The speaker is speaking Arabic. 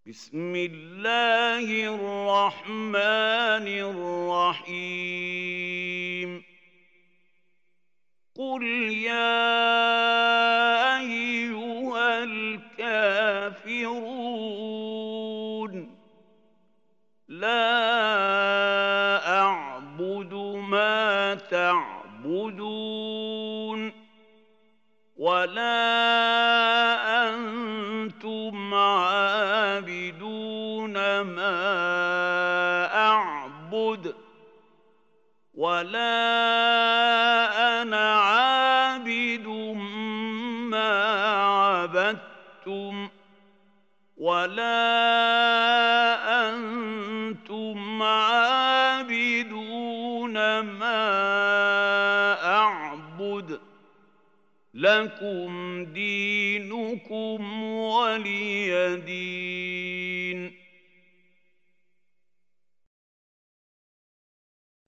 بسم الله الرحمن الرحيم قل يا أيها الكافرون لا أعبد ما تعبدون ولا أنتم عابدون ما أعبد ولا أنا عابد ما عبدتم ولا أنتم عابدون ما أعبد لكم دينكم ولي دين.